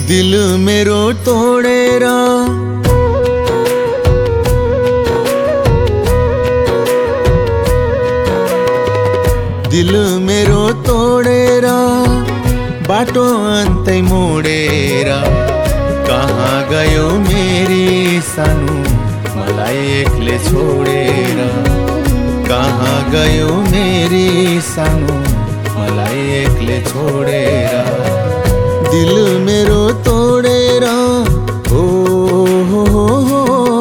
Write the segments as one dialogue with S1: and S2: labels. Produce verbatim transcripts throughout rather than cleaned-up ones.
S1: दिल मेरो तोडेर दिल मेरो तोडेर बाटो अन्तै मोडेर कहाँ गयो मेरी सानो मलाई एक्लै छोडेर। कहाँ गयो मेरी सानो मलाई एक्लै छोडेर। दिल मेरो तोडेर हो हो हो हो।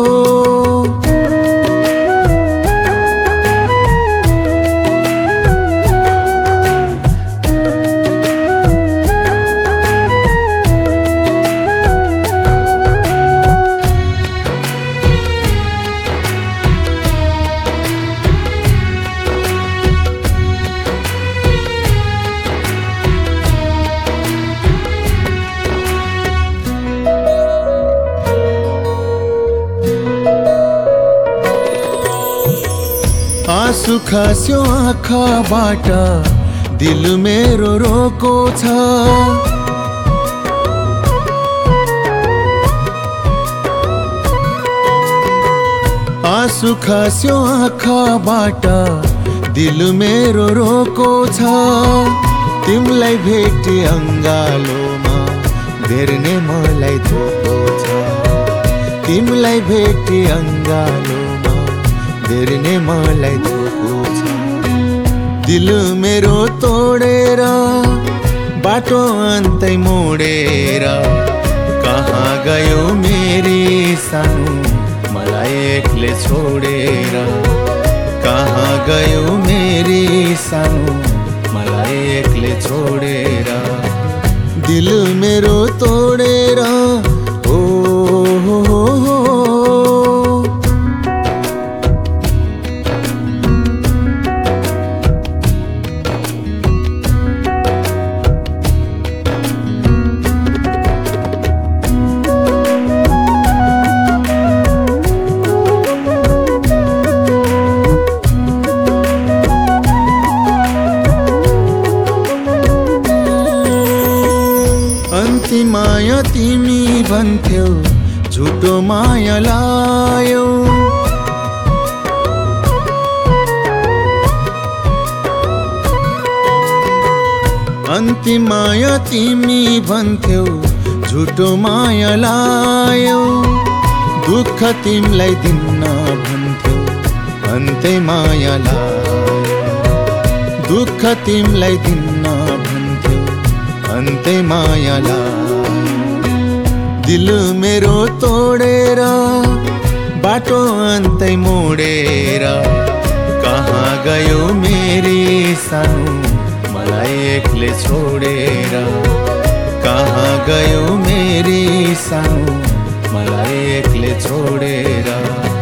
S1: आँसु खस्यो आँखाबाट दिल मेरो रोको छ। आँसु खस्यो आँखाबाट दिल मेरो रोको छ। तिमीलाई भेटे अङ्गालोमा धेर्ने मलाई धोको छ। तिमीलाई भेटे अङ्गालोमा धेर्ने मलाई धोको छ। दिल मेरो तोडेर बाटो अन्तै मोडेर कहाँ गयो मेरी सानो मलाई एक्लै छोडेर। कहाँ गयो मेरी सानो मलाई एक्लै छोडेर। दिल मेरो तोडेर हो हो हो हो। अन्तिम माया तिमी भन्थ्यौ झुटो माया लायौ। अन्तिम माया तिमी भन्थ्यौ झुटो माया लायौ। दुःख तिमीलाई दिन्न भन्थ्यौ अन्तै माया लायौ। दुःख तिमीलाई दिन्न भन्थ्यौ अन्तै माया लायौ। दिल मेरो तोडेर बाटो अन्तै मोडेर कहाँ गयो मेरी सानो मलाई एक्लै छोडेर। कहाँ गयो मेरी सानो मलाई एक्लै छोडेर।